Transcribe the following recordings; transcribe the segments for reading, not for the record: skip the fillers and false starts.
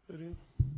بریم.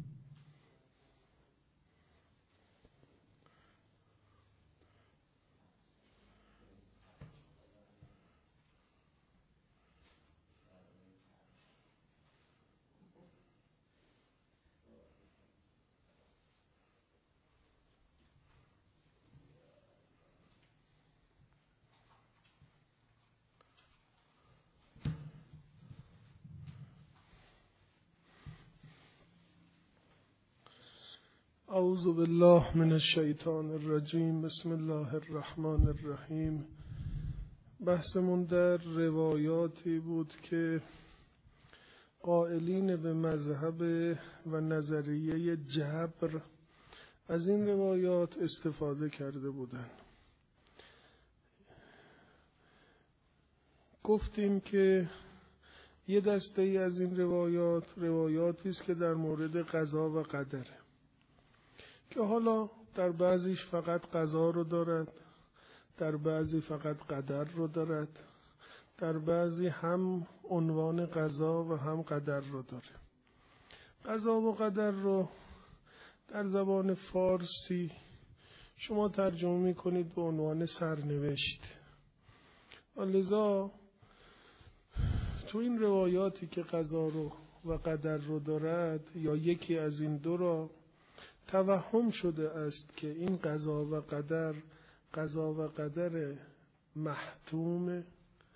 اعوذ بالله من الشیطان الرجیم. بسم الله الرحمن الرحیم. بحثمون در روایاتی بود که قائلین به مذهب و نظریه جبر از این روایات استفاده کرده بودند. گفتیم که یه دسته ای از این روایاتی است که در مورد قضا و قدره، که حالا در بعضیش فقط قضا رو دارد، در بعضی فقط قدر رو دارد، در بعضی هم عنوان قضا و هم قدر رو داره. قضا و قدر رو در زبان فارسی شما ترجمه میکنید به عنوان سرنوشت، و لذا تو این روایاتی که قضا رو و قدر رو دارد یا یکی از این دو را توهم شده است که این قضا و قدر محتوم،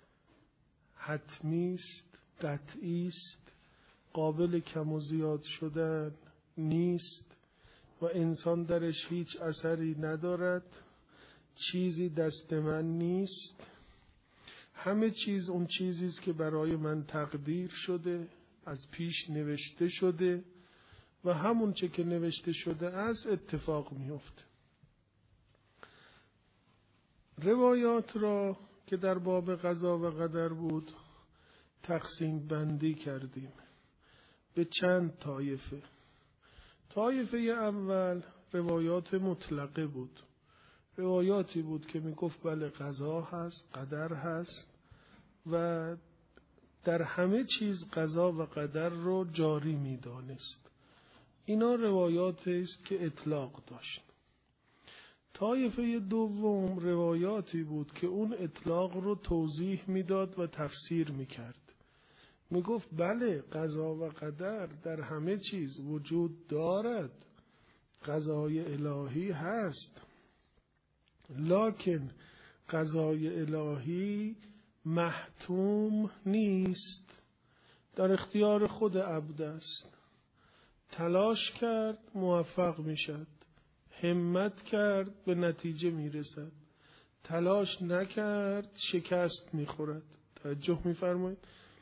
حتمی است، قطعی است، قابل کم و زیاد شدن نیست و انسان درش هیچ اثری ندارد، چیزی دست من نیست، همه چیز اون چیزی است که برای من تقدیر شده، از پیش نوشته شده و همون چه که نوشته شده است اتفاق میفته. روایات را که در باب قضا و قدر بود تقسیم بندی کردیم به چند طایفه. طایفه اول روایات مطلقه بود، روایاتی بود که میگفت بله قضا هست، قدر هست و در همه چیز قضا و قدر رو جاری میدانست. اینا روایاتی است که اطلاق داشت. طایفه دوم روایاتی بود که اون اطلاق رو توضیح میداد و تفسیر میکرد. میگفت بله قضا و قدر در همه چیز وجود دارد، قضای الهی هست، لکن قضای الهی محتوم نیست، در اختیار خود عبد است. تلاش کرد موفق میشد، همت کرد به نتیجه میرسد، تلاش نکرد شکست میخورد. توجه میفرمایید؟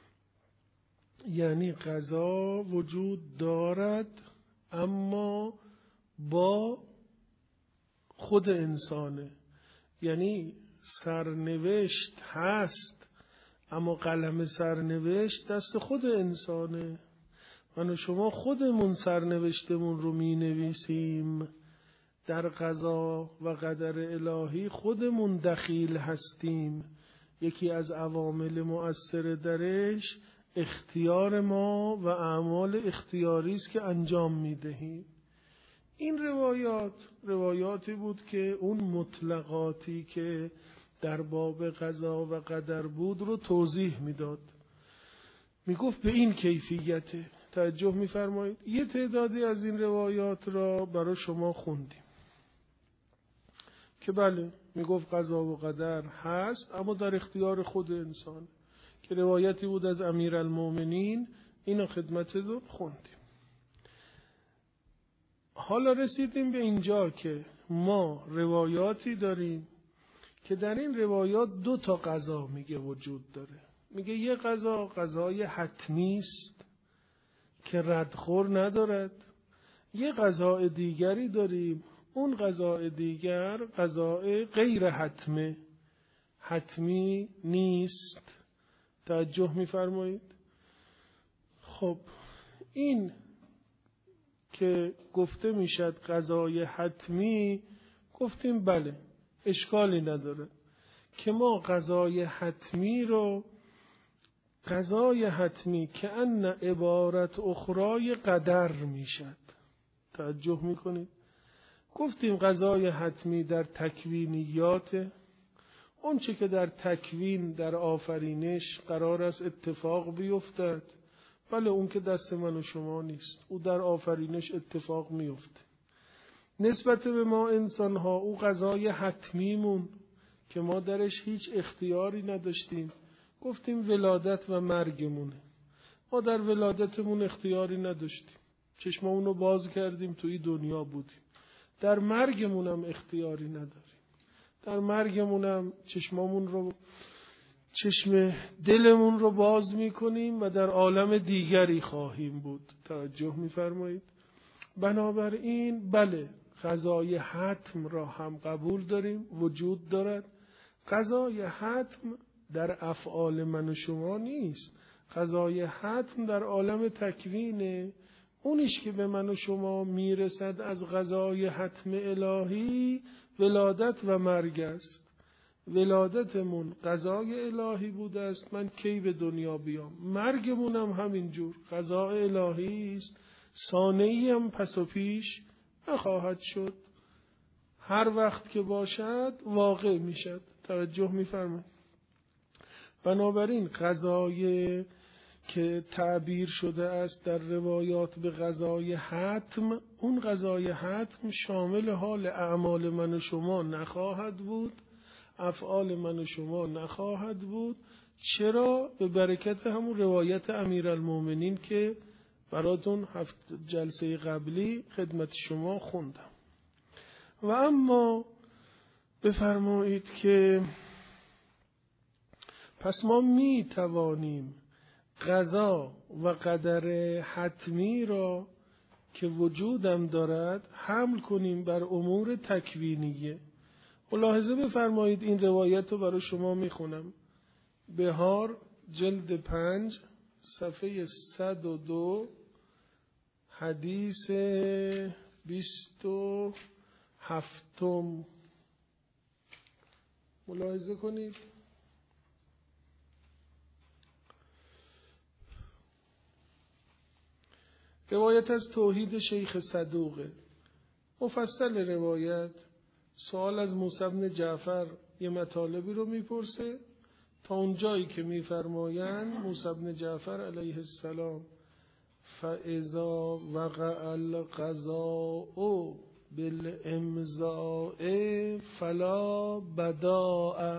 یعنی قضا وجود دارد اما با خود انسانه، یعنی سرنوشت هست اما قلم سرنوشت دست خود انسانه. من و شما خودمون سرنوشتمون رو می نویسیم، در قضا و قدر الهی خودمون دخیل هستیم. یکی از عوامل مؤثر درش اختیار ما و اعمال اختیاری است که انجام می دهیم. این روایاتی بود که اون مطلقاتی که در باب قضا و قدر بود رو توضیح میداد، میگفت به این کیفیته. توجه میفرمایید؟ یه تعدادی از این روایات را برای شما خوندیم که بله میگفت قضا و قدر هست اما در اختیار خود انسان، که روایتی بود از امیرالمومنین. اینو خدمتتون خوندیم. حالا رسیدیم به اینجا که ما روایاتی داریم که در این روایات دو تا قضا میگه وجود داره. میگه یه قضا قضای حتمی است که ردخور ندارد، یه قضای دیگری داریم، اون قضای دیگر قضای غیر حتمه، حتمی نیست. توجه میفرمایید؟ خب این که گفته میشد قضای حتمی، گفتیم بله اشکالی نداره که ما قضای حتمی رو قضای حتمی که ان عبارت اخرای قدر میشد. توجه میکنید؟ گفتیم قضای حتمی در تکوینیات، اون چه که در تکوین در آفرینش قرار است اتفاق بیفتد، بله اون که دست من و شما نیست، او در آفرینش اتفاق میفته. نسبت به ما انسان ها او قضای حتمیمون که ما درش هیچ اختیاری نداشتیم، گفتیم ولادت و مرگمونه. ما در ولادتمون اختیاری نداشتیم، چشممون رو باز کردیم توی دنیا بودیم. در مرگمون هم اختیاری نداریم. در مرگمون هم چشم دلمون رو باز میکنیم و در عالم دیگری خواهیم بود. توجه میفرمایید؟ بنابراین بله قضای حتم را هم قبول داریم، وجود دارد. قضای حتم در افعال من و شما نیست. قضای حتم در عالم تکوینه. اونیش که به من و شما میرسد از قضای حتم الهی ولادت و مرگ است. ولادتمون قضای الهی بوده است، من کی به دنیا بیام. مرگمون هم همینجور قضای الهی است، صانعی هم پس و پیش نخواهد شد. هر وقت که باشد واقع میشد. توجه میفرمایید؟ بنابراین قضای که تعبیر شده است در روایات به قضای حتم، اون قضای حتم شامل حال اعمال من و شما نخواهد بود، افعال من و شما نخواهد بود. چرا؟ به برکت همون روایت امیرالمومنین که براتون 7 جلسه قبلی خدمت شما خوندم. و اما بفرمایید که پس ما می توانیم قضا و قدر حتمی را که وجودم دارد حمل کنیم بر امور تکوینیه. ملاحظه بفرمایید، این روایت رو برای شما میخونم. بهار جلد 5 صفحه 102 حدیث 27 ملاحظه کنید. روایت از توحید شیخ صدوقه. مفصل روایت سوال از موسی بن جعفر یه مطالبی رو میپرسه تا اونجایی که میفرمایند موسی بن جعفر علیه السلام فاذا وقع القضاء بالامضاء فلا بداء،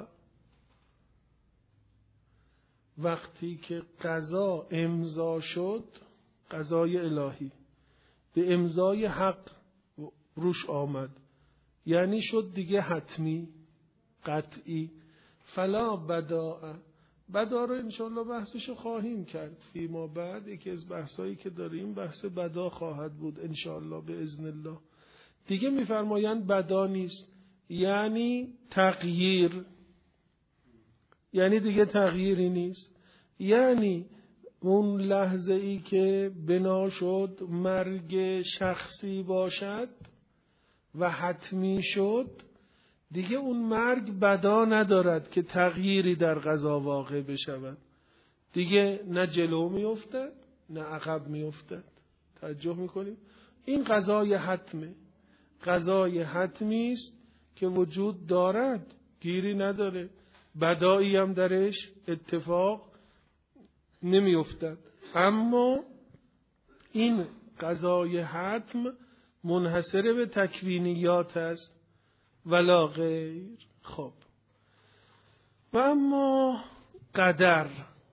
وقتی که قضا امضا شد، قضای الهی به امضای حق روش آمد، یعنی شد دیگه حتمی قطعی. فلا بداء، بدا رو انشاءالله بحثشو خواهیم کرد فیما بعد. یکی از بحثایی که داریم بحث بدا خواهد بود انشاءالله به اذن الله. دیگه میفرمایند بدا نیست، یعنی تغییر، یعنی دیگه تغییری نیست. یعنی اون لحظه ای که بنا شد مرگ شخصی باشد و حتمی شد، دیگه اون مرگ بدا ندارد که تغییری در قضا واقع بشود. دیگه نه جلو میافتد نه عقب میافتد. توجه میکنیم؟ این قضای حتمه. قضای حتمی است که وجود دارد، گیری نداره، بدایی هم درش اتفاق نمیافتد. اما این قضای حتم منحصر به تکوینیات است ولا غیر. خب و اما قدر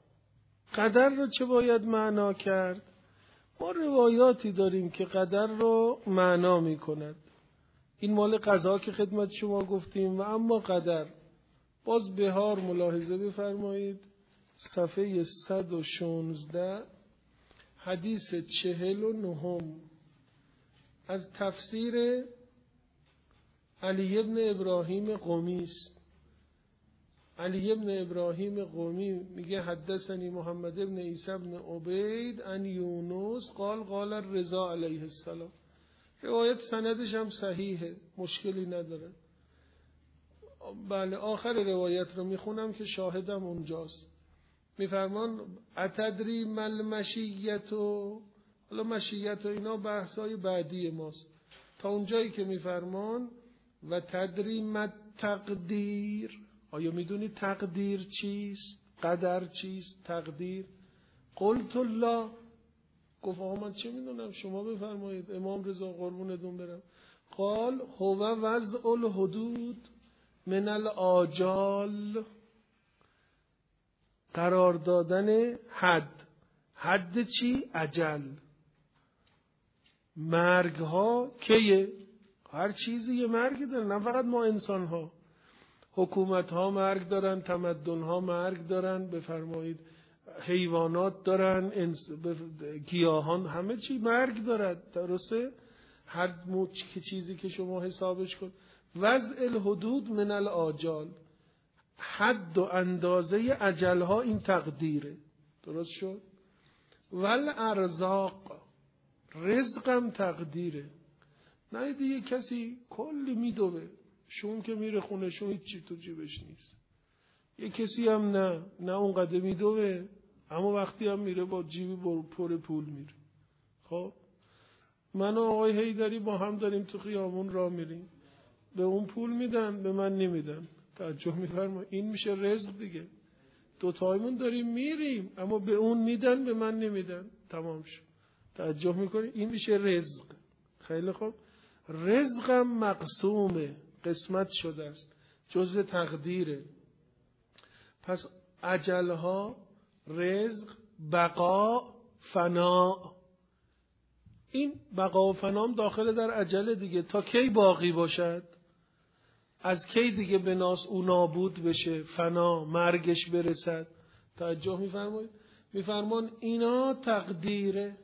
رو چه باید معنا کرد؟ ما روایاتی داریم که قدر رو معنا می کند. این مال قضا که خدمت شما گفتیم. و اما قدر باز بهار ملاحظه بفرمایید صفحه 116 حدیث 49 از تفسیر علی ابن ابراهیم قمی است. علی ابن ابراهیم قمی میگه حدثنی محمد ابن عیسی ابن عبید ان یونس قال قال الرضا علیه السلام. روایت سندش هم صحیحه، مشکلی نداره. بله آخر روایت رو میخونم که شاهدم اونجاست. میفرمان اتدری مل مشیتو، حالا مشیت و اینا بحثای بعدی ماست، تا اونجایی که میفرمان و تدری مت تقدیر، آیا میدونی تقدیر چیست؟ قدر چیست؟ تقدیر؟ قلت الله، گفت آقا من چه میدونم، شما بفرمایید امام رضا قربونتون برم. قال هو وضع الحدود من الآجال، قرار دادن حد. حد چی؟ اجل. مرگ ها کیه؟ هر چیزی یه مرگی داره، نه فقط ما انسان ها. حکومت ها مرگ دارن، تمدن ها مرگ دارن، بفرمایید حیوانات دارن، گیاهان، همه چی مرگ دارد، درسته؟ هر چیزی که شما حسابش کن. وضع الحدود من الآجال، حد و اندازه اجل ها این تقدیره، درست شد؟ والارزاق، رزقم تقدیره. نه دیگه کسی کلی میدوه، شون که میره خونه شون هیچ چی تو جیبش نیست. یه کسی هم نه اونقدر میدوه، اما وقتی هم میره با جیبی پر پول میره. خب من و آقای حیدری با هم داریم تو خیابون راه میریم، به اون پول میدن، به من نمیدن. توجه میفرما، این میشه رزق دیگه. دوتایمون داریم میریم اما به اون میدن، به من نمیدن، تمام شد. توجه میکنی؟ این میشه رزق. خیلی خوب، رزقم مقسومه، قسمت شده است، جزء تقدیره. پس اجلها، رزق، بقا، فنا. این بقا و فنام داخل در اجل دیگه. تا کی باقی باشد؟ از کی دیگه به ناس او نابود بشه، فنا، مرگش برسد. توجه میفرمایید؟ میفرمان اینا تقدیره.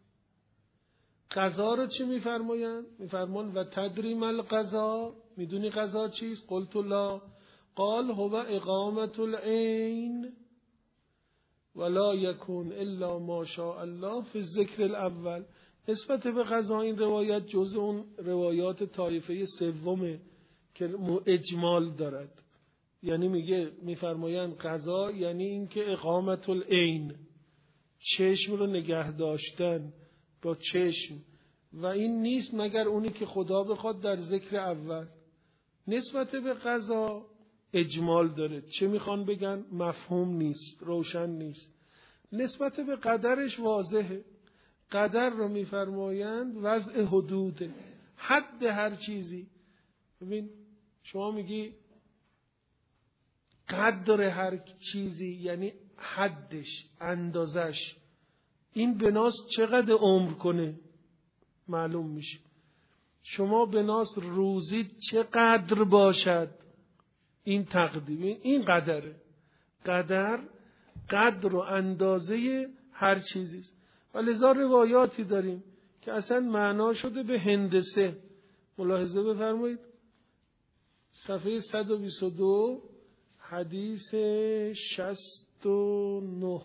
قضا رو چی میفرمایند؟ میفرمان و تدری مل قضا، میدونی قضا چیست؟ قلت الله. قال هو اقامت العین ولا یکون الا ما شاء الله فی الذکر الاول. نسبت به قضا این روایت جزء اون روایات طایفه سومه که اجمال دارد. یعنی میفرمایند قضا یعنی این که اقامت العین، چشم رو نگه داشتن با چشم، و این نیست مگر اونی که خدا بخواد در ذکر اول. نسبت به قضا اجمال داره، چه میخوان بگن؟ مفهوم نیست، روشن نیست. نسبت به قدرش واضحه. قدر رو میفرمایند وضع حدوده، حد هر چیزی. ببین شما میگی قدر هر چیزی یعنی حدش، اندازش. این بناس چقدر عمر کنه معلوم میشه. شما بناس روزی چقدر باشد، این تقدیر، این قدره. قدر و اندازه هر چیزیست. و لذا روایاتی داریم که اصلا معنا شده به هندسه. ملاحظه بفرمایید صفحه 122 حدیث 69،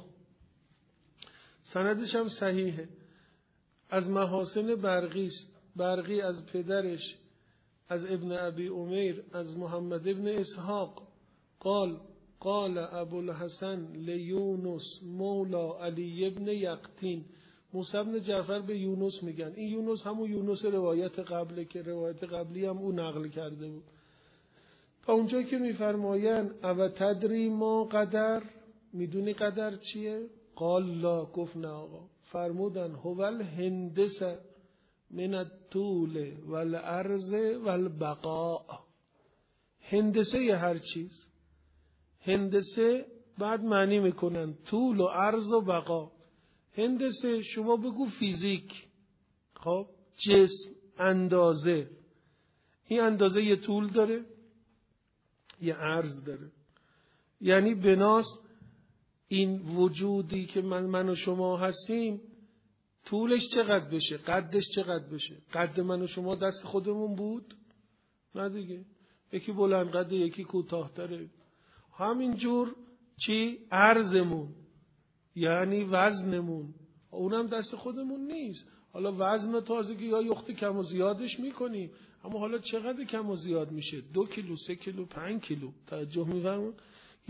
سندش هم صحیحه، از محاسن برقی است. برقی از پدرش از ابن ابی امیر از محمد ابن اسحاق قال ابو الحسن لیونس مولا علی ابن یقطین. موسی بن جعفر به یونس میگن. این یونس همون یونس روایت قبله که روایت قبلی هم او نقل کرده بود. تا اونجایی که میفرمایند او تدری ما قدر، میدونی قدر چیه؟ قال لا، گفت نه آقا. فرمودن هو الهندسه من الطول والعرض والبقاء. هندسه هر چیز. هندسه بعد معنی میکنن طول و عرض و بقا. هندسه شما بگو فیزیک، خب جسم، اندازه. این اندازه یه طول داره یه عرض داره. یعنی بناس این وجودی که من و شما هستیم طولش چقدر بشه، قدش چقدر بشه. قد من و شما دست خودمون بود؟ نه دیگه، یکی بلند قده یکی کوتاه‌تره. همینجور چی؟ عرضمون یعنی وزنمون، اونم دست خودمون نیست. حالا وزن تازگی یا یخت کم و زیادش میکنیم، اما حالا چقدر کم و زیاد میشه؟ 2 کیلو، 3 کیلو، 5 کیلو. توجه می‌فرمایید؟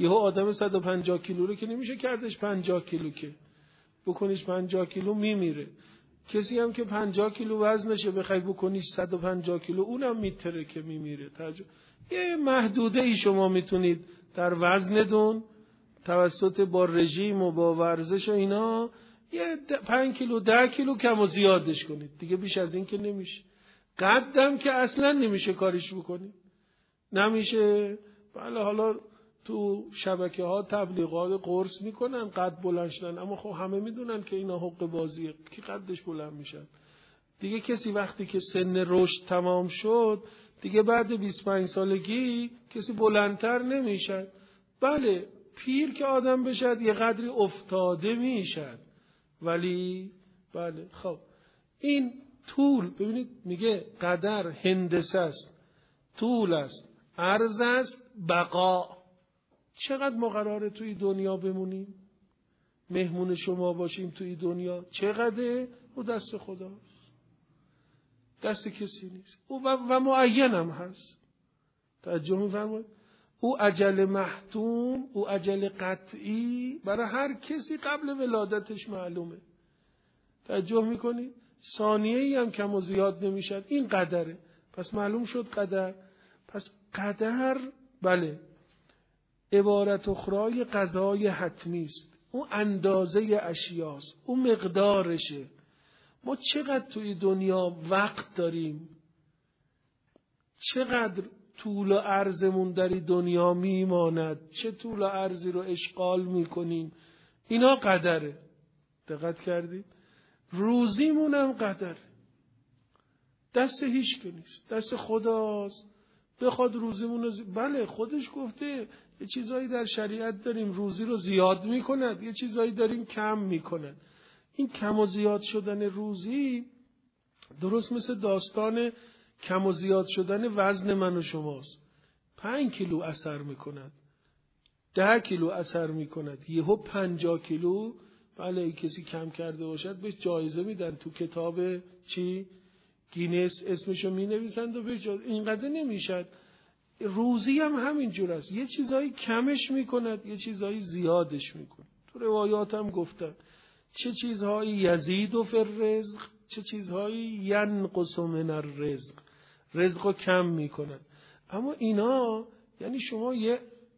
یهو آدم 150 کیلو رو که نمیشه کردش 50 کیلو، که بکنیش 50 کیلو میمیره. کسی هم که 50 کیلو وزنشه بخوای بکنیش 150 کیلو اونم میتره که میمیره. یه محدوده ای شما میتونید در وزندون توسط با رژیم و با ورزش و اینا یه 5 کیلو 10 کیلو کم و زیادش کنید دیگه، بیش از این که نمیشه. قدم که اصلا نمیشه کاریش بکنید، نمیشه. بله حالا تو شبکه ها تبلیغات قرص میکنن قد بلند شدن، اما خب همه میدونن که اینا حق بازیه، کی قدش بلند میشن دیگه. کسی وقتی که سن رشد تمام شد دیگه بعد 25 سالگی کسی بلندتر نمیشن. بله پیر که آدم بشد یه قدری افتاده میشد، ولی بله خب این طول، ببینید میگه قدر هندسه است، طول است، عرض است، بقا. چقدر ما قراره توی دنیا بمونیم، مهمون شما باشیم توی دنیا؟ چقدر؟ او دست خداست، دست کسی نیست. او و معین هم هست. توجه می‌فرمایید؟ او اجل محتوم، او اجل قطعی برای هر کسی قبل ولادتش معلومه. توجه میکنید؟ ثانیه‌ای هم کم و زیاد نمیشد. این قدره. پس معلوم شد قدر. پس قدر بله عبارت اخرای قضای حتمی است. اون اندازه اشیاست، اون مقدارشه. ما چقدر توی دنیا وقت داریم، چقدر طول و عرضمون در دنیا میماند، چه طول و عرضی رو اشغال میکنیم، اینا قدره. دقت کردید؟ روزیمون هم قدره، دست هیچ که نیست، دست خداست. بخواد روزیمون رو بله خودش گفته یه چیزایی در شریعت داریم روزی رو زیاد میکند، یه چیزایی داریم کم میکند. این کم و زیاد شدن روزی درست مثل داستان کم و زیاد شدن وزن من و شماست. 5 کیلو اثر میکند، 10 کیلو اثر میکند، یهو 50 کیلو. بله کسی کم کرده باشد بهش جایزه میدن تو کتاب چی؟ گینس اسمشو می نویسند و بهش اینقدر نمیشد. روزی هم همینجور است، یه چیزایی کمش میکند، یه چیزایی زیادش میکند. تو روایات هم گفتن چه چیزهایی یزید و فی الرزق، چه چیزهایی ینقص من الرزق، رزقو کم میکند. اما اینا یعنی شما یه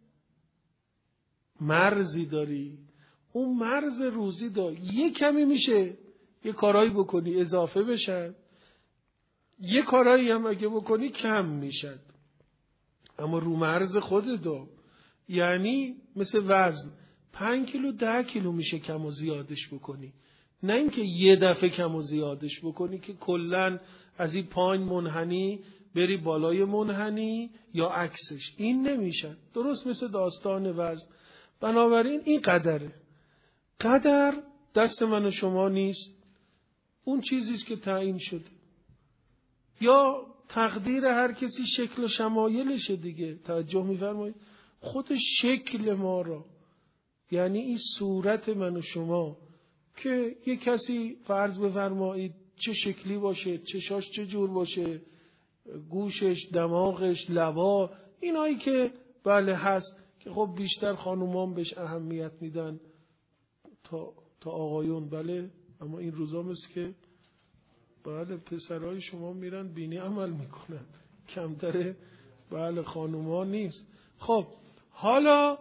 مرزی داری، اون مرز روزی داری، یه کمی میشه یه کارایی بکنی اضافه بشن، یه کارایی هم اگه بکنی کم میشد. اما رو مرز خودت یعنی مثل وزن 5 کیلو 10 کیلو میشه کم و زیادش بکنی، نه اینکه یه دفعه کم و زیادش بکنی که کلن از این پایین منحنی بری بالای منحنی یا عکسش. این نمیشه. درست مثل داستان وزن. بنابراین این قدره. قدر دست من و شما نیست، اون چیزیست که تعیین شده. یا تقدیر هر کسی شکل و شمایلشه دیگه. توجه می‌فرمایید؟ خود شکل ما را، یعنی این صورت من و شما که یک کسی فرض بفرمایید چه شکلی باشه، چشاش چه جور باشه، گوشش، دماغش، لبا، اینایی که بله هست که خب بیشتر خانومان بهش اهمیت میدن تا آقایون. بله اما این روزا مثل که بله پسرای شما میرن بینی عمل میکنن، کمتره بله خانوما نیست. خب حالا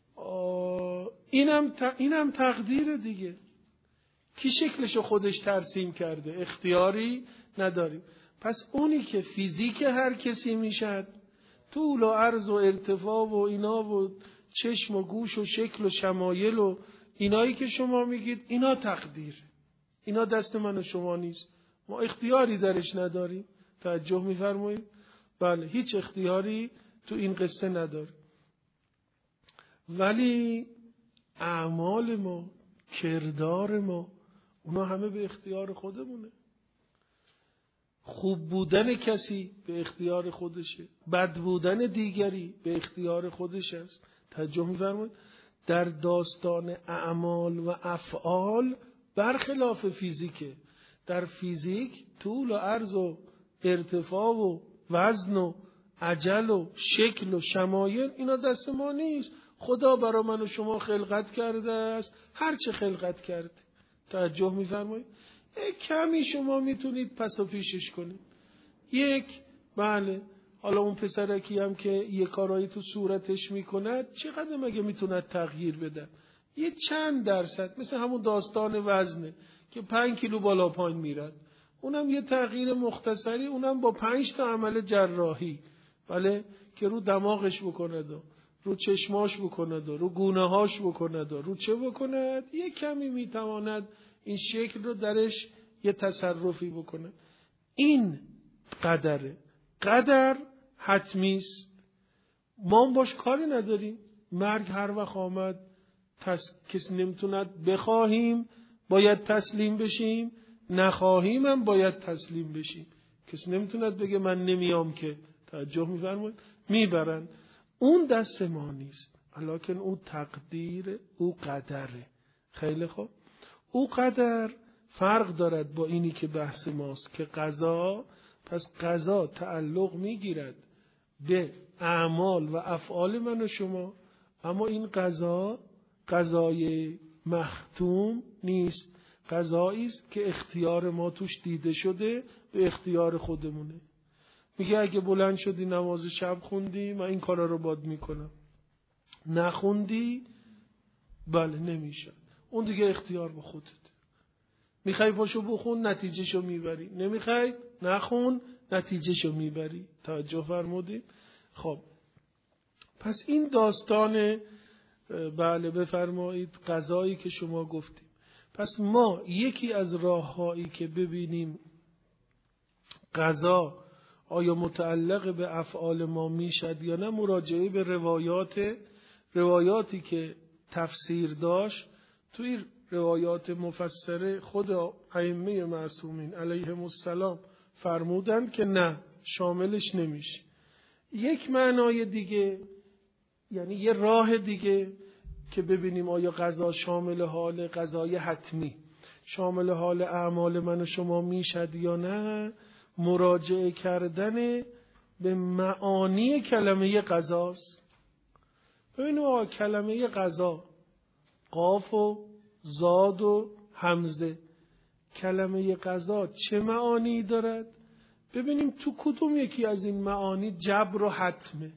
اینم تقدیر دیگه. کی شکلشو خودش ترسیم کرده؟ اختیاری نداریم. پس اونی که فیزیک هر کسی میشد، طول و عرض و ارتفاع و اینا و چشم و گوش و شکل و شمایل و اینایی که شما میگید، اینا تقدیر، اینا دست من و شما نیست، ما اختیاری درش نداریم. توجه میفرمایید؟ بله هیچ اختیاری تو این قصه نداریم. ولی اعمال ما، کردار ما، اونا همه به اختیار خودمونه. خوب بودن کسی به اختیار خودشه، بد بودن دیگری به اختیار خودش است. توجه می‌فرمایید؟ در داستان اعمال و افعال برخلاف فیزیکه. در فیزیک طول و عرض و ارتفاع و وزن و عجل و شکل و شمایل اینا دست ما نیست. خدا برای من و شما خلقت کرده است، هر چه خلقت کرده. توجه می‌فرمایید؟ کمی شما میتونید پس و پیشش کنید. بله، حالا اون پسرکی هم که یه کارایی تو صورتش میکند چقدر مگه میتوند تغییر بده؟ یه چند درصد، مثل همون داستان وزنه که 5 کیلو بالا پایین میرد، اونم یه تغییر مختصری، اونم با 5 تا عمل جراحی، بله، که رو دماغش بکند و رو چشماش بکند و رو گونه هاش بکند و رو چه بکند، یه کمی میتواند این شکل رو درش یه تصرفی بکند. این قدره. قدر حتمی است، ما باش کاری نداریم. مرگ هر وقت آمد کسی نمیتوند، بخواهیم باید تسلیم بشیم، نخواهیم هم باید تسلیم بشیم. کسی نمیتوند بگه من نمیام که. توجه می‌فرمایید؟ میبرن. اون دست ما نیست، لکن او تقدیر، او قدره. خیلی خوب. او قدر فرق دارد با اینی که بحث ماست که قضا. پس قضا تعلق میگیرد به اعمال و افعال من و شما، اما این قضا قضای مختوم نیست، قضایی است که اختیار ما توش دیده شده، به اختیار خودمونه. میگه اگه بلند شدی نماز شب خوندی، من این کارا رو باد میکنم، نخوندی بله نمیشه، اون دیگه اختیار با خودت. میخوای پاشو بخون، نتیجهشو میبری، نمیخوای نخون، نتیجهشو میبری. توجه فرمودید؟ خب پس این داستان، بله بفرمایید، قضایی که شما گفتیم. پس ما یکی از راههایی که ببینیم قضا آیا متعلق به افعال ما میشد یا نه، مراجعه به روایاتی که تفسیر داشت. توی روایات مفسره خود ائمه معصومین علیهم السلام فرمودند که نه، شاملش نمیشه. یک معنای دیگه، یعنی یه راه دیگه که ببینیم آیا قضا شامل حال قضای حتمی، شامل حال اعمال من و شما میشد یا نه، مراجعه کردن به معانی کلمه قضاست. ببینیم کلمه قضا، قاف و زاد و همزه، کلمه قضا چه معانی دارد؟ ببینیم تو کدوم یکی از این معانی جبر و حتمه.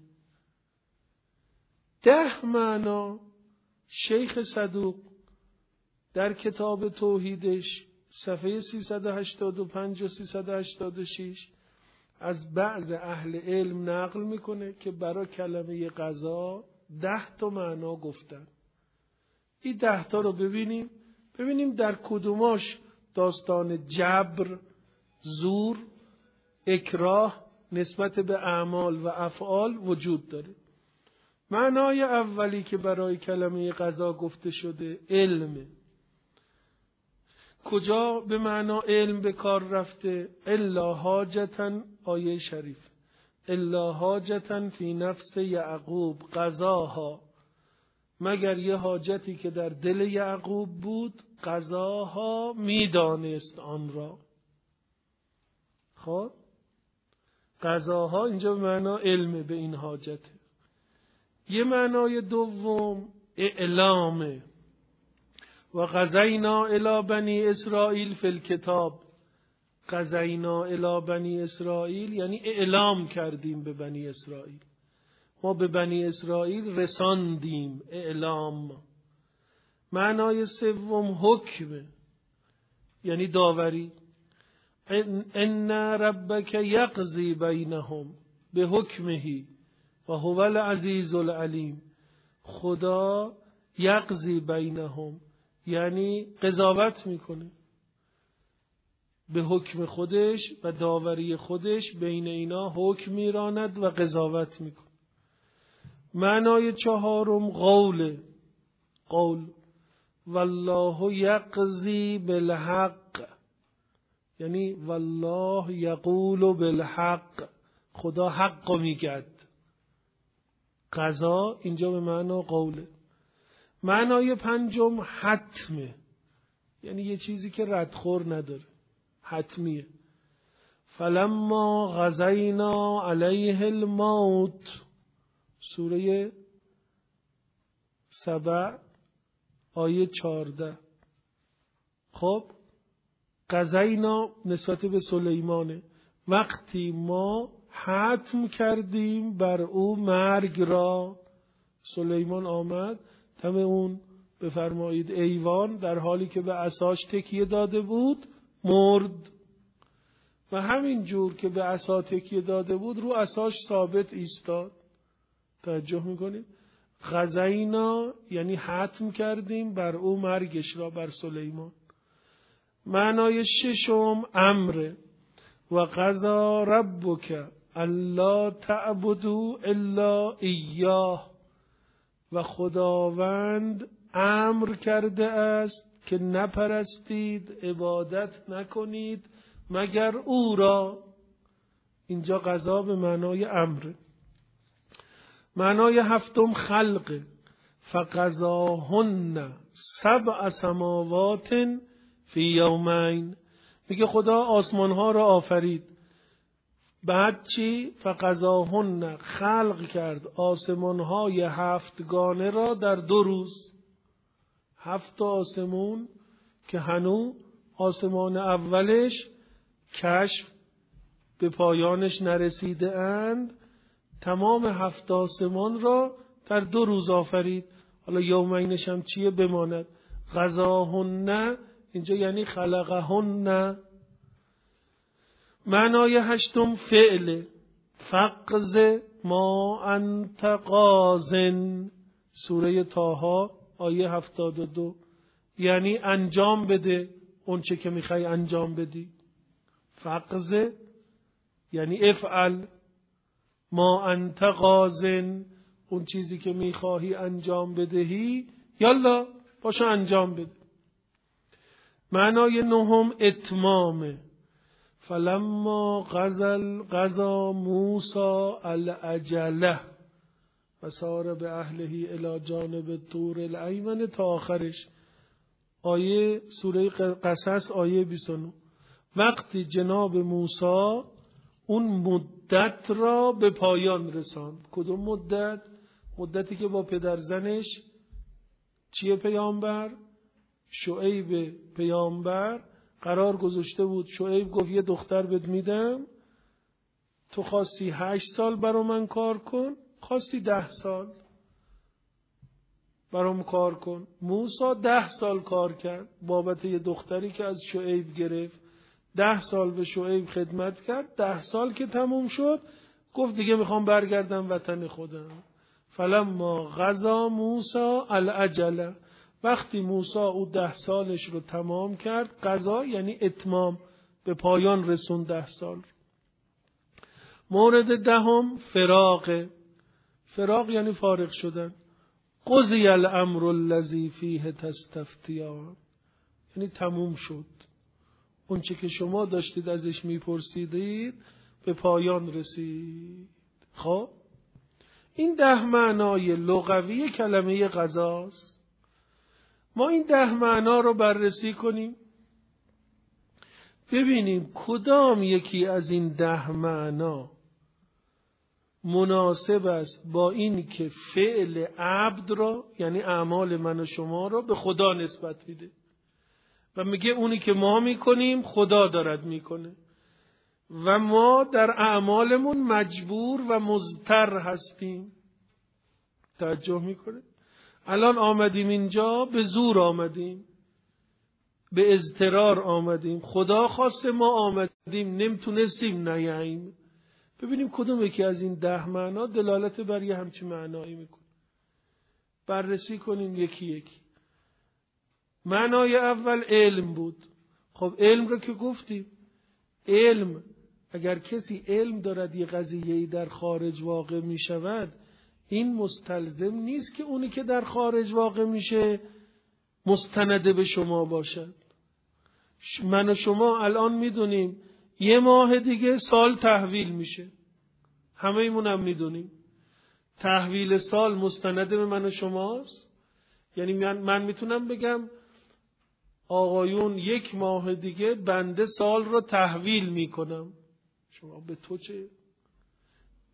10 معنا شیخ صدوق در کتاب توحیدش صفحه 385 و 386 از بعض اهل علم نقل میکنه که برای کلمه قضا 10 تا معنا گفتن. این 10 تا رو ببینیم در کدوماش داستان جبر، زور، اکراه نسبت به اعمال و افعال وجود داره. معنای اولی که برای کلمه قضا گفته شده علمه. کجا به معنا علم به کار رفته؟ الا حاجتن، آیه شریف، الا حاجتن فی نفس یعقوب قضاها، مگر یه حاجتی که در دل یعقوب بود، قضاها میدانست آن را. خب قضاها اینجا به معنا علمه، به این حاجته. یه معنای دوم اعلامه. و قضینا الی بنی اسرائیل فی الکتاب، قضینا الی بنی اسرائیل یعنی اعلام کردیم به بنی اسرائیل، ما به بنی اسرائیل رساندیم، اعلام. معنای سوم حکم، یعنی داوری. ان ربک یقضی بینهم به حکمه و هو العزیز العلیم. خدا یقضی بینهم یعنی قضاوت میکنه به حکم خودش و داوری خودش، بین اینا حکم میراند و قضاوت میکنه. معنای چهارم قول والله یقضی بالحق، یعنی والله یقول بالحق، خدا حق میگد. قضا اینجا به معنا قوله. معنای پنجم حتمه، یعنی یه چیزی که ردخور نداره، حتمیه. فلما قضینا علیه الموت، سوره سبع آیه 14. خب قضینا نسبت به سلیمانه، وقتی ما حتم کردیم بر او مرگ را. سلیمان آمد دم اون بفرمایید ایوان، در حالی که به عصاش تکیه داده بود مرد، و همین جور که به عصا تکیه داده بود رو عصاش ثابت ایستاد. توجه میکنید؟ قضینا یعنی حتم کردیم بر او مرگش را، بر سلیمان. معنای ششم امره، و قضا ربک الا تعبدوا الا ایاه، و خداوند امر کرده است که نپرستید، عبادت نکنید مگر او را. اینجا قضا به معنای امره. معنای هفتم خلق، فقضاهن سبع سماوات فی یومین. میگه خدا آسمان ها را آفرید، بعد چی؟ فقضاهن خلق کرد آسمان های هفتگانه را در 2 روز. 7 آسمون که هنوز آسمان اولش کشف به پایانش نرسیده اند، تمام 7 آسمان را در 2 روز آفرید. حالا یومینش هم چیه بماند. قضاهن اینجا یعنی خلقهن. معنای هشتم فعل، فقز ما انت قاضن، سوره طه آیه 72، یعنی انجام بده اون چه که میخوای انجام بدی. فقز یعنی افعل، ما انت قاضن اون چیزی که میخواهی انجام بدهی یالا باشو انجام بده. معنای نهم اتمامه، فلما قضا موسی الاجله و سار به اهله الی جانب طور الایمن تا آخرش. آیه سوره قصص آیه 29. وقتی جناب موسی اون مدت را به پایان رساند. کدوم مدت؟ مدتی که با پدرزنش چیه پیامبر؟ شعیب پیامبر قرار گذاشته بود. شعیب گفت یه دختر بهت میدم، تو خواستی 8 سال برا من کار کن، خواستی 10 سال برام کار کن. موسی 10 سال کار کرد بابت یه دختری که از شعیب گرفت. 10 سال به شعیب خدمت کرد. 10 سال که تموم شد گفت دیگه میخوام برگردم وطن خودم. فلما قضا موسی الاجله، وقتی موسی او 10 سالش رو تمام کرد، قضا یعنی اتمام، به پایان رسون 10 سال. مورد دهم فراق. فراق یعنی فارغ شدن. قضی الامر الذی فیه تستفتیان، یعنی تموم شد. اون چه که شما داشتید ازش میپرسیدید به پایان رسید. خب این 10 معنای لغوی کلمه قضاست. ما این 10 معنا رو بررسی کنیم، ببینیم کدام یکی از این 10 معنا مناسب است با این که فعل عبد را یعنی اعمال من و شما را به خدا نسبت میده و میگه اونی که ما میکنیم خدا دارد میکنه و ما در اعمالمون مجبور و مضطر هستیم. توجه میکنه؟ الان آمدیم اینجا به زور آمدیم، به اضطرار آمدیم، خدا خواسته ما آمدیم، نمیتونستیم نیاییم. ببینیم کدوم یکی از این 10 معنا دلالت بر یه همچین معنایی میکنه. بررسی کنیم یکی یکی. معنای اول علم بود. خب علم رو که گفتیم، علم اگر کسی علم دارد یه قضیه‌ای در خارج واقع می شود، این مستلزم نیست که اونی که در خارج واقع میشه مستند به شما باشد. من و شما الان میدونیم 1 ماه دیگه سال تحویل میشه، همه ایمون هم میدونیم. تحویل سال مستند به من و شماست. یعنی من میتونم بگم آقایون 1 ماه دیگه بنده سال رو تحویل میکنم، شما به تو چه؟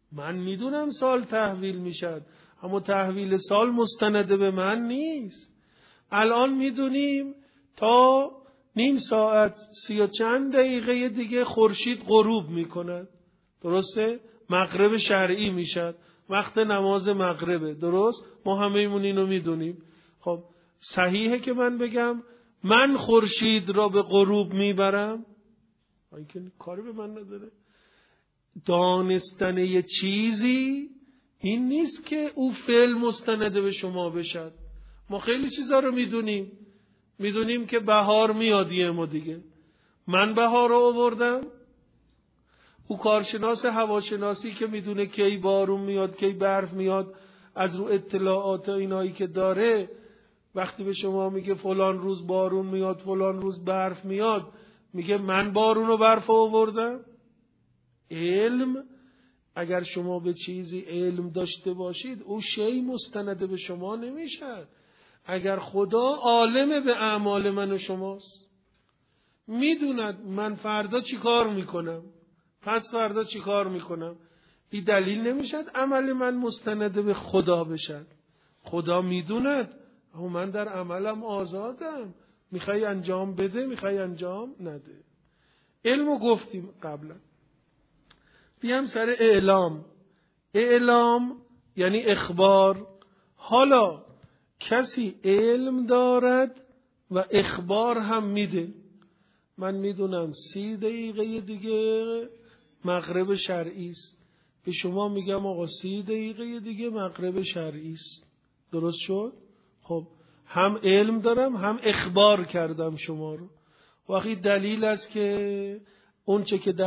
من میدونم سال تحویل میشد، اما تحویل سال مستند به من نیست. الان میدونیم تا نیم ساعت 30 و چند دقیقه دیگه خورشید غروب میکند، درسته؟ مغرب شرعی میشد، وقت نماز مغربه، درست؟ ما همه‌مون اینو میدونیم. خب صحیحه که من بگم من خورشید را به غروب میبرم؟ این کاری به من نداره. دانستن یه چیزی این نیست که او فعل مستنده به شما بشد. ما خیلی چیزا رو میدونیم که بهار میاد یه ما دیگه. من بهار رو آوردم؟ او کارشناس هواشناسی که میدونه کی بارون میاد کی برف میاد، از رو اطلاعات اینایی که داره، وقتی به شما میگه فلان روز بارون میاد فلان روز برف میاد، میگه من بارون و برف آوردم؟ علم، اگر شما به چیزی علم داشته باشید او شی مستند به شما نمیشد. اگر خدا عالم به اعمال من و شماست، میدوند من فردا چی کار میکنم، پس فردا چی کار میکنم، این دلیل نمیشد عمل من مستند به خدا بشد. خدا میدوند، اما من در عملم آزادم، میخوای انجام بده میخوای انجام نده. علمو گفتیم قبلا. بیام سر اعلام. اعلام یعنی اخبار. حالا کسی علم دارد و اخبار هم میده. من میدونم 30 دقیقه دیگه مغرب شرعی است، به شما میگم آقا 30 دقیقه دیگه مغرب شرعی است. درست شد؟ خب هم علم دارم هم اخبار کردم شما رو. وقتی دلیل است که اون چه که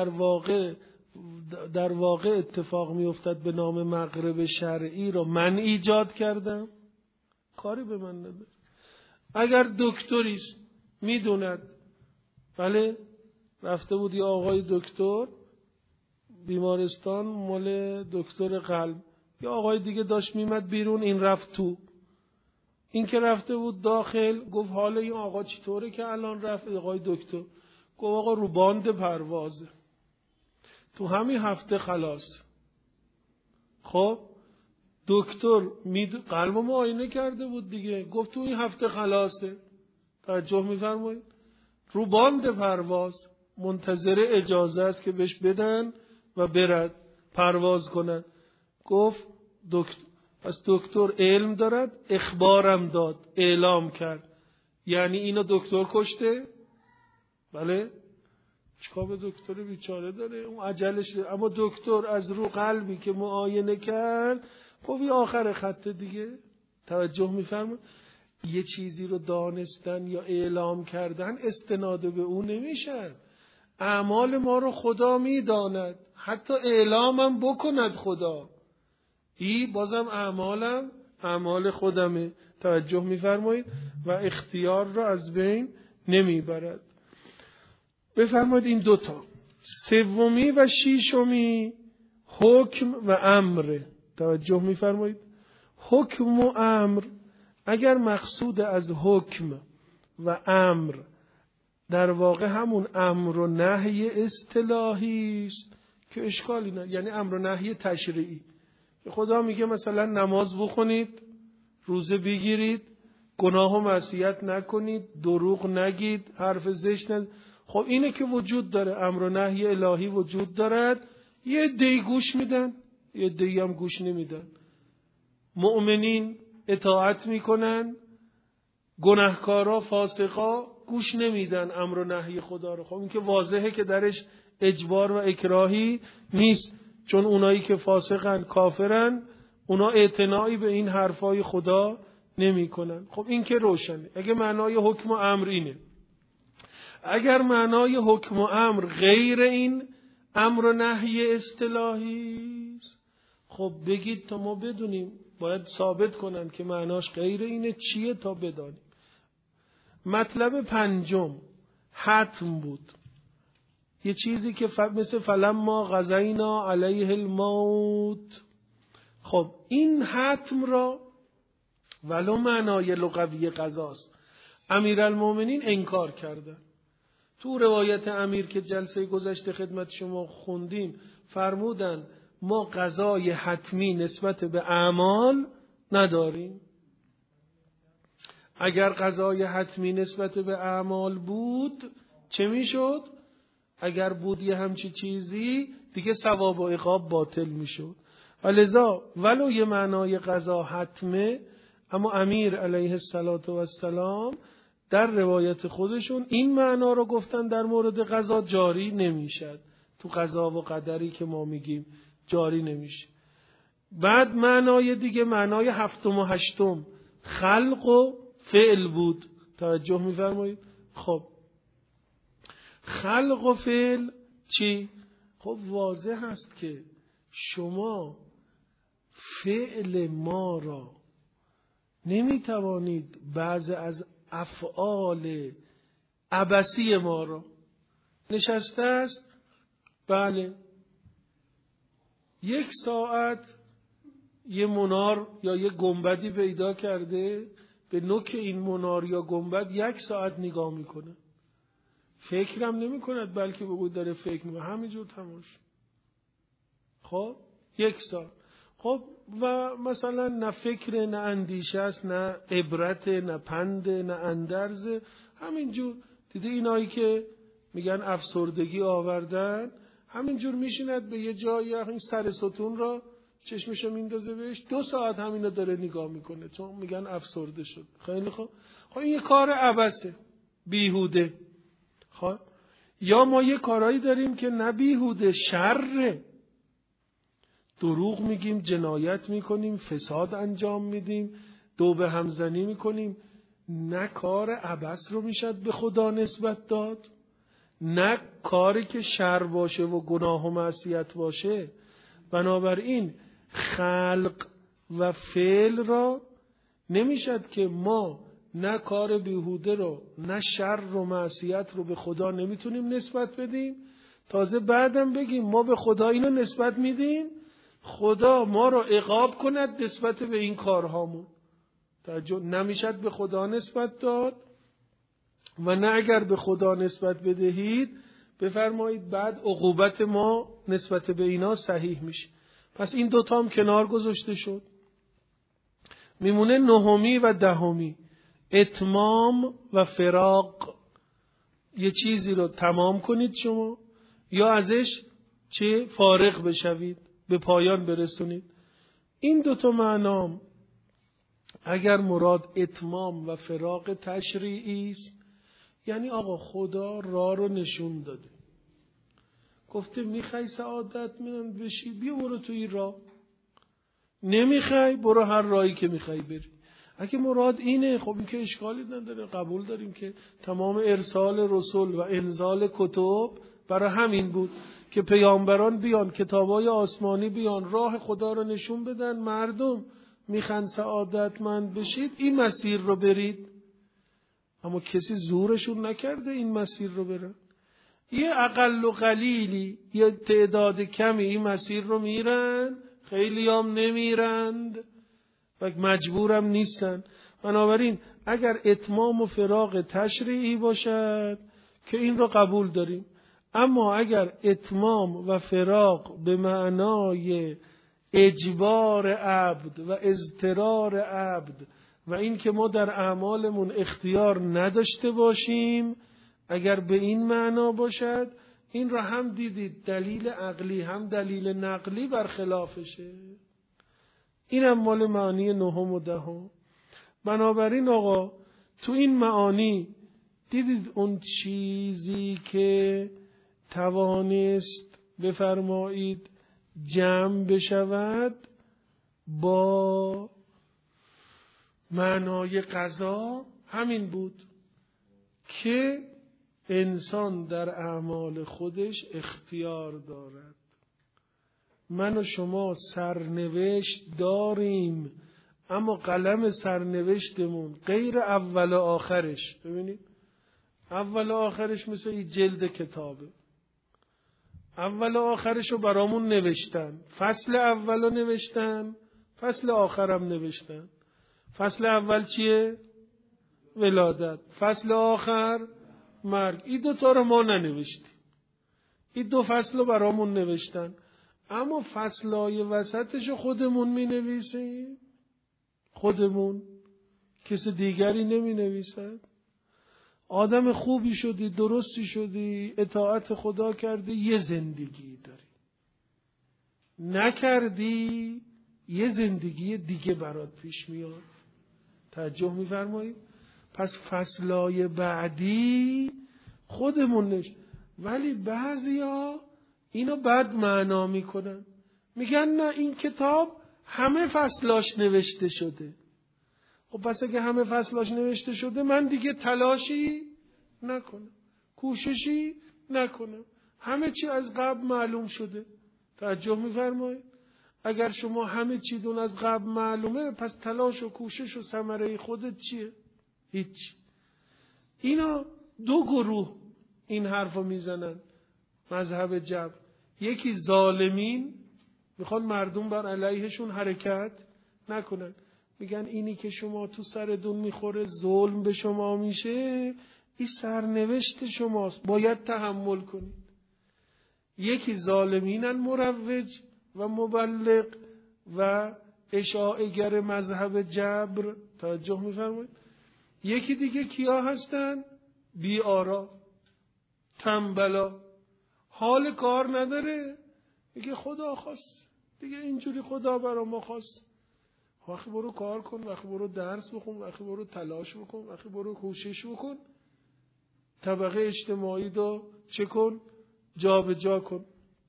در واقع اتفاق میافتد به نام مغرب شرعی رو من ایجاد کردم، کاری به من نداره. اگر دکتریست میدوند، بله رفته بود یه آقای دکتر بیمارستان مال دکتر قلب، یه آقای دیگه داشت میمد بیرون، این رفت تو. این که رفته بود داخل گفت حال این آقا چطوره که الان رفت؟ آقای دکتر گفت آقا رو باند پروازه، تو همین هفته خلاص. خب دکتر قلب معاینه کرده بود دیگه، گفت تو این هفته خلاصه. توجه می‌فرمایید؟ رو باند پرواز منتظر اجازه است که بهش بدن و برد پرواز کند. گفت پس دکتر علم دارد، اخبارم داد، اعلام کرد، یعنی اینو دکتر کشته؟ بله، چیکار به دکتر بیچاره داره، اون عجلش داره. اما دکتر از رو قلبی که معاینه کرد خب یه آخر خط دیگه. توجه می‌فرمایید؟ یه چیزی رو دانستن یا اعلام کردن استناد به اون نمیشه. اعمال ما رو خدا میداند، حتی اعلامم بکند خدا، بازم اعمال خودمه. توجه می‌فرمایید؟ و اختیار رو از بین نمیبرد. بفرمایید این دوتا. سومی و ششمی حکم و امر. توجه می‌فرمایید؟ حکم و امر، اگر مقصود از حکم و امر در واقع همون امر و نهی اصطلاحی است که اشکالی نه، یعنی امر و نهی تشریعی که خدا میگه مثلا نماز بخونید، روزه بگیرید، گناه و معصیت نکنید، دروغ نگید، حرف زشت نزنید. خب اینه که وجود داره، امر و نهی الهی وجود دارد. یه عده‌ای گوش میدن، یه عده‌ای هم گوش نمیدن. مؤمنین اطاعت میکنن، گناهکارا فاسقا گوش نمیدن امر و نهی خدا رو. خب این که واضحه که درش اجبار و اکراهی نیست، چون اونایی که فاسقن کافرن اونا اعتنایی به این حرفای خدا نمی کنن. خب این که روشنه. اگه معنای حکم و امر اینه، اگر معنای حکم و امر غیر این امر و نهی اصطلاحی است، خب بگید تا ما بدونیم. باید ثابت کنن که معناش غیر اینه چیه تا بدانیم. مطلب پنجم حتم بود. یه چیزی که مثل فلما قضینا علیه الموت. خب این حتم را ولو معنای لغوی قضاست، امیرالمومنین انکار کردن. تو روایت امیر که جلسه گذشته خدمت شما خوندیم فرمودن ما قضای حتمی نسبت به اعمال نداریم. اگر قضای حتمی نسبت به اعمال بود چه میشد؟ اگر بود یه همچی چیزی دیگه ثواب و عقاب باطل میشد. ولذا ولو یه معنای قضا حتمه، اما امیر علیه السلام در روایت خودشون این معنا رو گفتن در مورد قضا جاری نمیشد. تو قضا و قدری که ما میگیم جاری نمیشه. بعد معنای دیگه، معنای هفتم و هشتم خلق و فعل بود. توجه میفرمایید؟ خب خلق و فعل چی؟ خب واضح هست که شما فعل ما را نمیتوانید بعض از افعال عبثی ما را، نشسته است بله 1 ساعت یه منار یا یه گنبدی پیدا کرده، به نوک این منار یا گنبد 1 ساعت نگاه میکنه، فکرم نمی کند بلکه به بود داره فکر میکنه، همینجور تماش. خب 1 ساعت. خب و مثلا نه فکر نه اندیشه است، نه عبرت نه پند نه اندرز، همینجور دیده اینایی که میگن افسردگی آوردن همینجور میشیند به یه جایی این سر ستون را چشمشو میندازه بهش 2 ساعت همینو داره نگاه میکنه چون میگن افسرده شد. خیلی خوب. خب این یه کار عبثه بیهوده. خب یا ما یه کارایی داریم که نه بیهوده، شره، دروغ میگیم، جنایت میکنیم، فساد انجام میدیم، دو به همزنی میکنیم، نه کار عبث رو میشد به خدا نسبت داد، نه کاری که شر باشه و گناه و معصیت باشه. بنابراین خلق و فعل را نمیشد که ما نه کار بیهوده رو نه شر و معصیت رو به خدا نمیتونیم نسبت بدیم، تازه بعدم بگیم ما به خدا اینو نسبت میدیم خدا ما رو عقاب کند نسبت به این کارهامون. نمیشد به خدا نسبت داد و نه اگر به خدا نسبت بدهید بفرمایید بعد عقوبت ما نسبت به اینا صحیح میشه. پس این دوتا هم کنار گذاشته شد. میمونه نهمی و دهمی، اتمام و فراق. یه چیزی رو تمام کنید شما یا ازش چه فارغ بشوید، به پایان برسونید. این دوتا معنام اگر مراد اتمام و فراق تشریعی است، یعنی آقا خدا راه رو نشون داده، گفته میخوای سعادت من بشی بیا برو توی راه، نمیخوای برو هر راهی که میخوای بری. اگه مراد اینه خب این که اشکالی نداره، قبول داریم که تمام ارسال رسول و انزال کتب برای همین بود که پیامبران بیان، کتابای آسمانی بیان، راه خدا رو نشون بدن، مردم میخوان سعادتمند بشید این مسیر رو برید. اما کسی زورشون نکرده این مسیر رو برن. یه اقل و قلیلی، یه تعداد کمی این مسیر رو میرن، خیلی هم نمیرند و مجبورم نیستن. بنابراین اگر اتمام و فراق تشریعی باشد که این رو قبول داریم، اما اگر اتمام و فراق به معنای اجبار عبد و اضطرار عبد و این که ما در اعمالمون اختیار نداشته باشیم، اگر به این معنا باشد، این را هم دیدید دلیل عقلی هم دلیل نقلی برخلافشه. این هم مال معنی نهم و دهم. بنابراین آقا تو این معانی دیدید اون چیزی که توانست بفرمایید جمع بشود با معنای قضا همین بود که انسان در اعمال خودش اختیار دارد. من و شما سرنوشت داریم، اما قلم سرنوشتمون غیر اول و آخرش. ببینید اول و آخرش مثل این جلد کتابه، اول و آخرشو برامون نوشتن، فصل اولو نوشتن، فصل آخرم نوشتن. فصل اول چیه؟ ولادت. فصل آخر مرگ. این دوتا رو ما ننوشتیم، این 2 فصل رو برامون نوشتن. اما فصلای وسطشو خودمون می نویسیم، خودمون، کسی دیگری نمی نویسد. آدم خوبی شدی، درستی شدی، اطاعت خدا کردی، یه زندگی داری. نکردی، یه زندگی دیگه برات پیش میاد. توجه می‌فرمایید؟ پس فصلای بعدی خودمون ولی بعضیا اینو بد معنا میکنن، میگن نه این کتاب همه فصلاش نوشته شده. خب پس اگه همه فصلاش نوشته شده من دیگه تلاشی نکنم، کوششی نکنم، همه چی از قبل معلوم شده. توجه می‌فرمایید؟ اگر شما همه چی دون از قبل معلومه، پس تلاش و کوشش و ثمره خودت چیه؟ هیچ. اینا دو گروه این حرفو میزنن. مذهب جبر، یکی ظالمین میخوان مردم بر علیهشون حرکت نکنن، میگن اینی که شما تو سرتون میخوره ظلم به شما میشه، این سرنوشت شماست، باید تحمل کنید. یکی ظالمینن مروج و مبلغ و اشاعه‌گر مذهب جبر. توجه میفرمایید؟ یکی دیگه کیا هستن؟ بی‌آرا، تنبلا، حال کار نداره، میگه خدا خواست دیگه، اینجوری خدا برا ما خواست. وقتی برو کار کن، وقتی برو درس بخون، وقتی برو تلاش بکن، وقتی برو کوشش بکن، طبقه اجتماعی رو چه کن؟ جا به جا کن.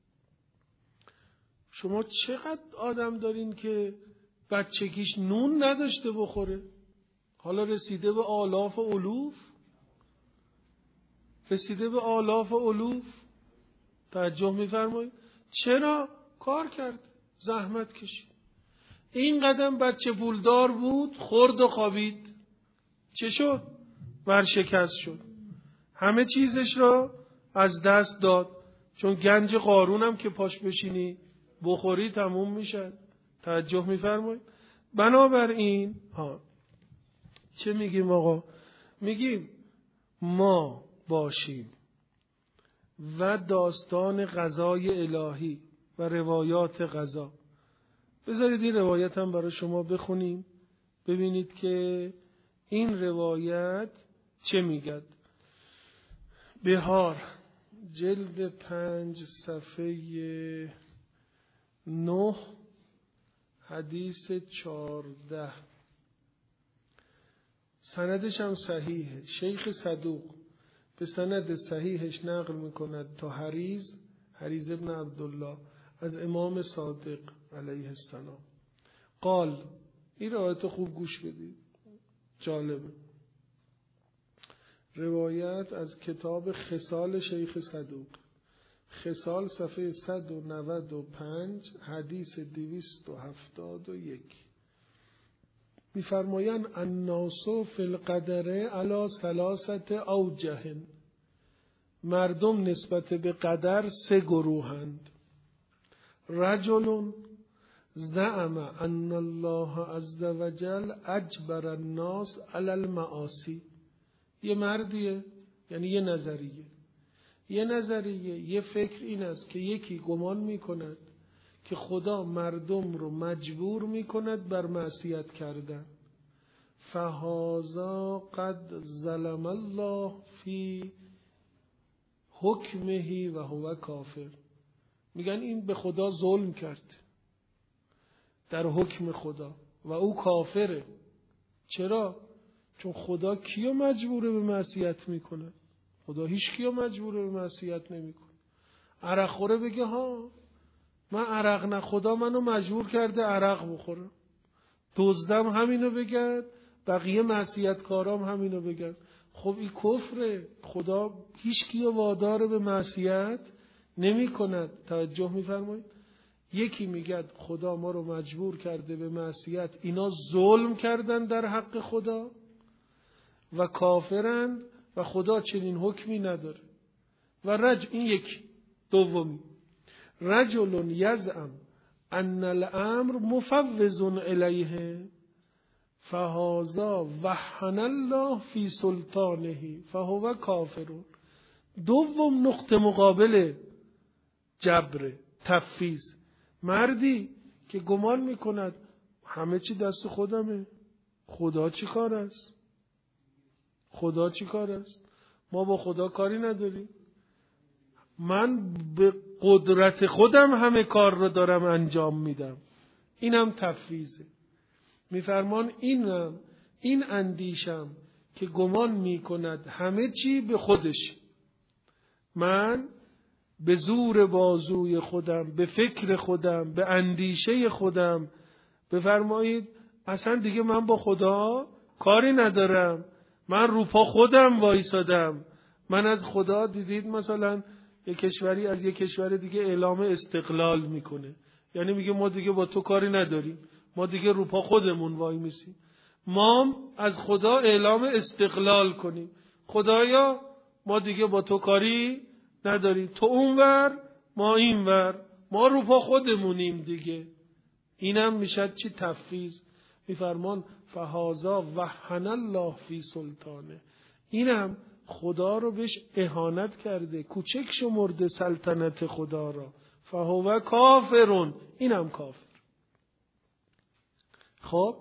شما چقدر آدم دارین که بچگیش نون نداشته بخوره، حالا رسیده به آلاف و الوف، رسیده به آلاف و الوف. توجه می‌فرمایید؟ چرا؟ کار کرد، زحمت کشید. این قدم بچه پولدار بود، خورد و خوابید، چه شد؟ ورشکست شد، همه چیزش را از دست داد. چون گنج قارون هم که پاش بشینی بخوری تموم میشه. توجه می‌فرمایید؟ بنابراین چه میگیم آقا؟ میگیم ما باشیم و داستان قضای الهی و روایات قضا. بذارید این روایت هم برای شما بخونیم ببینید که این روایت چه میگد. بهار جلد 5 صفحه 9 حدیث 14. سندش هم صحیحه. شیخ صدوق به سند صحیحش نقل میکند تا حریز ابن عبدالله از امام صادق علیه السلام قال. این روایت خوب گوش بدید، جالبه. روایت از کتاب خصال شیخ صدوق، خصال صفحه 195 حدیث 271. می‌فرمایند الناس فی القدر علی ثلاثه اوجه. مردم نسبت به قدر سه گروهند. رجل زعم ان الله عز وجل اجبر الناس علی المعاصی. یه مردیه، یعنی یه نظریه، یه فکر این است که یکی گمان میکند که خدا مردم رو مجبور میکند بر معصیت کردن. فهذا قد ظلم الله فی حکمه و هو کافر. میگن این به خدا ظلم کرد در حکم خدا و او کافره. چرا؟ چون خدا کیو مجبوره به معصیت میکنه؟ خدا هیچ کیو مجبوره به معصیت نمیکنه. عرق خوره بگه من عرق نه، خدا منو مجبور کرده عرق بخورم. دزدم همینو بگن، بقیه معصیت کارام همینو بگن. خب این کفره. خدا هیچ کیو وادار به معصیت نمی کند. توجه میفرمایید؟ یکی میگه خدا ما رو مجبور کرده به معصیت، اینا ظلم کردن در حق خدا و کافرند و خدا چنین حکمی نداره. و این یکی. دومی رجل یزعم ان الامر مفوض الیه فهذا وحن الله فی سلطانه فهو کافر. دوم نقطه مقابل جبر، تفویض. مردی که گمان میکند همه چی دست خودمه، خدا چی کار است؟ خدا چی کار است؟ ما با خدا کاری نداریم. من به قدرت خودم همه کار رو دارم انجام میدم. اینم تفویضه. میفرمان این اندیشم که گمان میکند همه چی به خودش، من به زور بازوی خودم، به فکر خودم، به اندیشه خودم، بفرمایید اصلا دیگه من با خدا کاری ندارم، من رو پا خودم وایسادم. من از خدا دیدید مثلا یک کشوری از یک کشور دیگه اعلام استقلال میکنه، یعنی میگه ما دیگه با تو کاری نداریم، ما دیگه رو پا خودمون وای میسیم. ما از خدا اعلام استقلال کنیم، خدایا ما دیگه با تو کاری نداریم، تو اونور ما اینور، ما رو پا خودمونیم دیگه. اینم میشد چی؟ تفویض. میفرمان فهذا وهن الله فی سلطانه، اینم خدا رو بهش اهانت کرده، کوچک شمرده سلطنت خدا را. فهو کافرون، اینم کافر. خب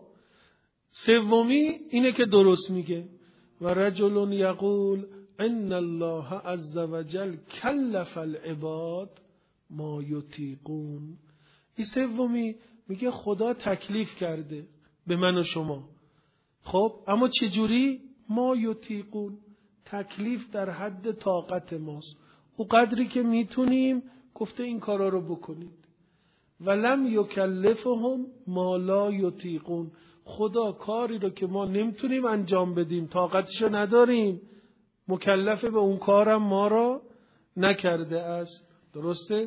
سومی اینه که درست میگه و رجل یقول ان الله عز وجل کلف العباد ما یطیقون. این سومی میگه خدا تکلیف کرده به من و شما. خب اما چجوری؟ ما یطیقون، تکلیف در حد طاقت ماست، او قدری که میتونیم گفته این کارا رو بکنید. ولم یکلفهم ما لا یطیقون، خدا کاری رو که ما نمیتونیم انجام بدیم، طاقتشو نداریم، مکلف به اون کارم ما را نکرده است. درسته؟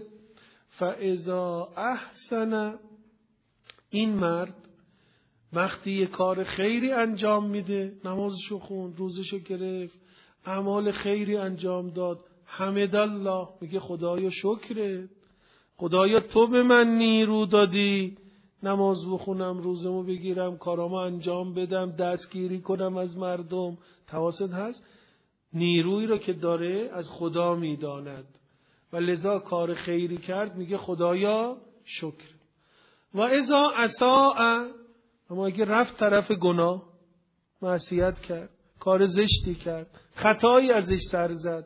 فاذا احسن، این مرد وقتی یه کار خیری انجام میده، نمازشو خوند، روزشو گرفت، اعمال خیری انجام داد، حمد الله، میگه خدایا شکرت، خدایا تو به من نیرو دادی نماز بخونم، روزمو بگیرم، کارامو انجام بدم، دستگیری کنم از مردم. تواسط هست نیرویی رو که داره از خدا میداند و لذا کار خیری کرد، میگه خدایا شکر. و اذا اساء، اما اگه رفت طرف گناه، معصیت کرد، کار زشتی کرد، خطایی ازش سر زد،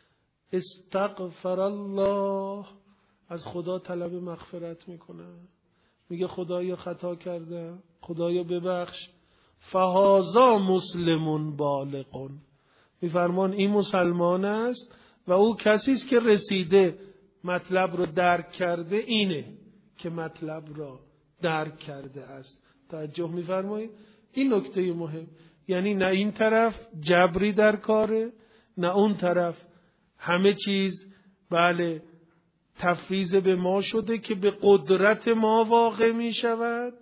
استغفر الله، از خدا طلب مغفرت میکنه، میگه خدایا خطا کردم، خدایا ببخش. فهذا مسلم بالغ، میفرمان این مسلمان است و او کسی است که رسیده، مطلب رو درک کرده، اینه که مطلب را درک کرده است. توجه میفرمایید؟ این نکته مهم، یعنی نه این طرف جبری در کاره، نه اون طرف همه چیز بله تفویض به ما شده که به قدرت ما واقع می شود،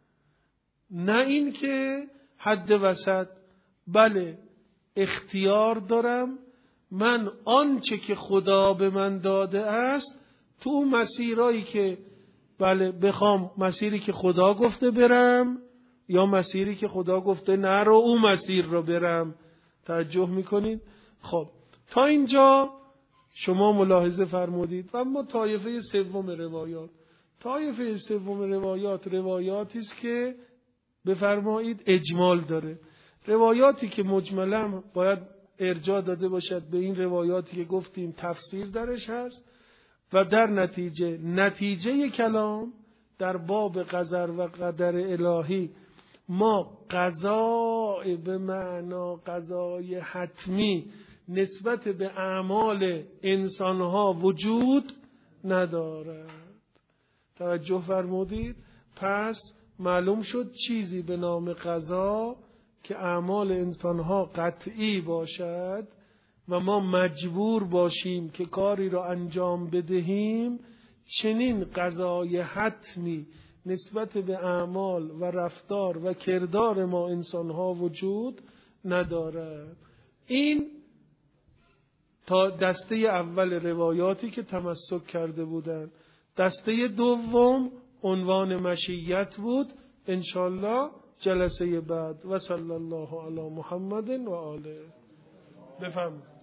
نه این که حد وسط. بله اختیار دارم من آنچه که خدا به من داده است، تو اون مسیرایی که بله بخوام، مسیری که خدا گفته برم یا مسیری که خدا گفته نرو، اون مسیر رو برم. توجه میکنید؟ خب تا اینجا شما ملاحظه فرمودید. و اما طایفه سوم روایات، طایفه سوم روایاتی است که بفرمایید اجمال داره، روایاتی که مجملا باید ارجاع داده باشد به این روایاتی که گفتیم تفسیر درش هست و در نتیجه کلام در باب قدر و قدر الهی ما قضاء به معنا قضای حتمی نسبت به اعمال انسانها وجود ندارد. توجه فرمودید؟ پس معلوم شد چیزی به نام قضا که اعمال انسانها قطعی باشد و ما مجبور باشیم که کاری را انجام بدهیم، چنین قضای حتمی نسبت به اعمال و رفتار و کردار ما انسانها وجود ندارد. این تا دسته اول روایاتی که تمسک کرده بودند. دسته دوم عنوان مشیت بود. انشالله جلسه بعد. و صلی الله علی محمد و آله. بفرمایید.